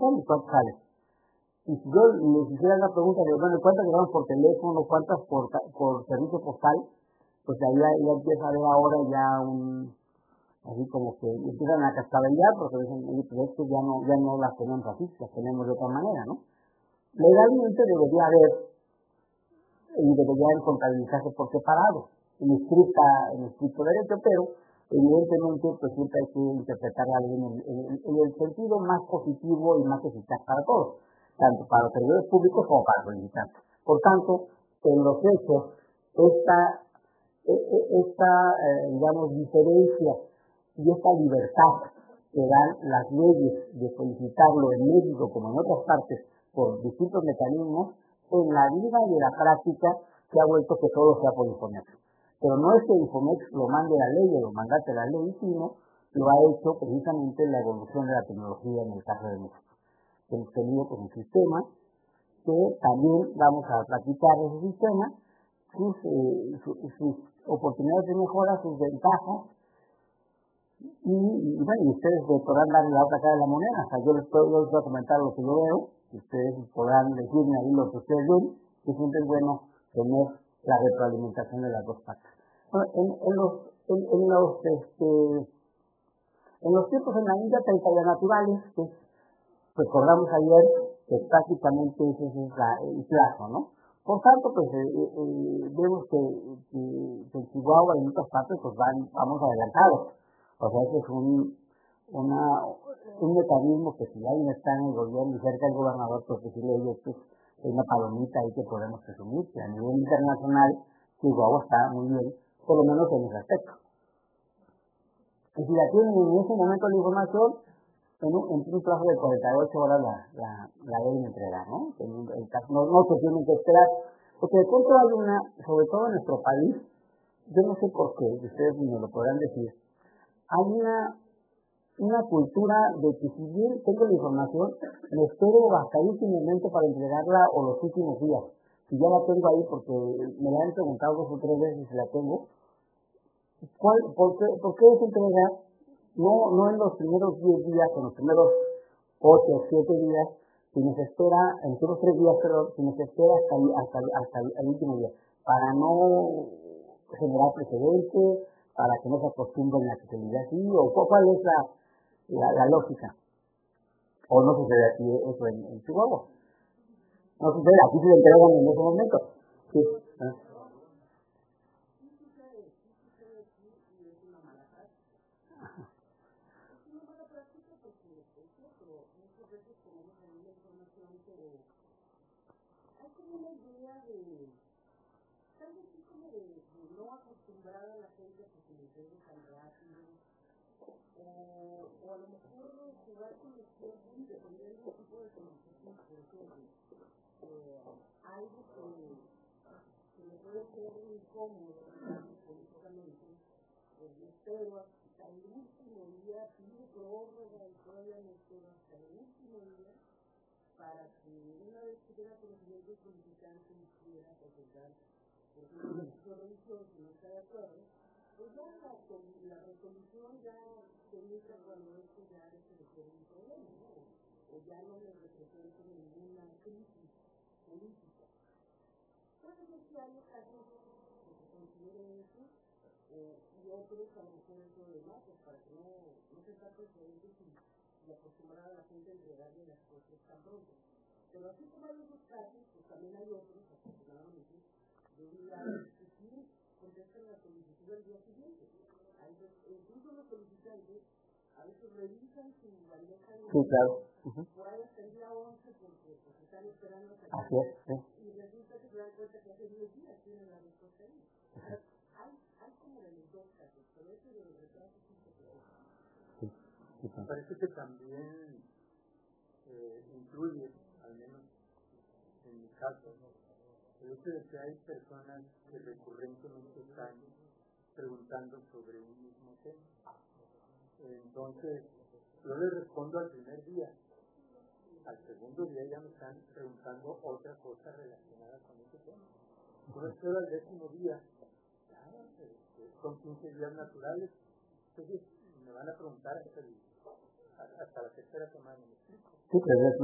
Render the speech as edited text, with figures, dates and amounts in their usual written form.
fiscales, ¿cuánto sale? Y si yo les hiciera la pregunta de, bueno, ¿cuántas grabamos por teléfono, cuántas por servicio postal? Pues ahí ya empieza a haber ahora ya así como que empiezan a cascabelar porque dicen, oye, pues esto ya no las tenemos así, las tenemos de otra manera, ¿no? Legalmente debería haber y deberían contabilizarse por separado, en estricto derecho, pero evidentemente pues siempre hay que interpretar la ley en el sentido más positivo y más eficaz para todos, tanto para los servidores públicos como para los solicitantes. Por tanto, en los hechos, esta digamos, diferencia y esta libertad que dan las leyes de solicitarlo en México como en otras partes por distintos mecanismos, en la vida de la práctica se ha vuelto que todo sea por Infomex. Pero no es que Infomex lo mande la ley o lo mandate la ley, sino lo ha hecho precisamente la evolución de la tecnología en el caso de México. Hemos tenido pues, un sistema que también vamos a platicar de ese sistema, sus oportunidades de mejora, sus ventajas, y bueno, y ustedes podrán darle la otra cara de la moneda. O sea, yo les voy a comentar lo que yo veo, y ustedes podrán decirme ahí lo que ustedes ven, y siempre es bueno tener la retroalimentación de las dos partes. Bueno, en los tiempos en la India sanitarias naturales, pues, recordamos ayer que prácticamente ese es el plazo, ¿no? Por tanto, pues vemos que en Chihuahua y en otras partes pues vamos adelantados. O sea, ese es un mecanismo que si alguien está en el gobierno y cerca del gobernador, pues decirle, oye, esto es una palomita ahí que podemos presumir, que a nivel internacional Chihuahua está muy bien, por lo menos en ese aspecto. Y si la tienen en ese momento la información, en un plazo de 48 horas la deben entregar, ¿no? No se tienen que esperar, porque de pronto hay sobre todo en nuestro país, yo no sé por qué, ustedes me lo podrán decir, hay una cultura de que si bien tengo la información, me espero hasta el último momento para entregarla o los últimos días. Si ya la tengo ahí porque me la han preguntado 2 o 3 veces si la tengo, ¿por qué esa entrega no en los primeros 10 días, en los primeros 8 o 7 días, sino se espera, en los 3 días, sino se espera hasta el último día, para no generar precedentes, para que no se acostumbren a que se diga así, o cuál es la lógica? ¿O no sucede aquí eso en Chihuahua? No sucede, aquí se le entregan en ese momento. Sí. Acostumbrar a la gente a que se les llegue tan rápido, o a lo mejor jugar con los tiempos dependiendo del tipo de solicitud, por ejemplo, algo que me puede ser incómodo políticamente, pero hasta el último día pido prórroga y todavía me espero hasta el último día para que una vez que tenga conocimiento el solicitante quiera presentar, por ejemplo, su revisión, si no está de acuerdo, pues ya la resolución ya permite cuando esto ya se le quede un problema, ¿no? O ya no le representa ninguna crisis política. Puede ser que haya casos que se considere eso, y otros a lo mejor es problemático para que no se trate precedentes y acostumbrar a la gente a entregarle las cosas tan pronto. Pero así como hay esos casos, pues también hay otros, afortunadamente, de un lado que sí contestan la solicitud al día siguiente. Incluso los solicitantes a veces revisan su bandeja de por ahí hasta el día 11 porque pues, están esperando hasta y resulta que se dan cuenta que hace 10 días tienen la respuesta ahí. Hay como de los dos casos, pero ese de los retrasos sí se preocupa. Me parece que también influye, al menos en mi caso, el hecho de que hay personas que recurrentemente están preguntando sobre un mismo tema. Entonces, yo les respondo al primer día. Al segundo día ya me están preguntando otra cosa relacionada con ese tema. Yo espero al 10º día. Son 15 días naturales. Entonces, me van a preguntar hasta la tercera semana, ¿me explico? Sí, pero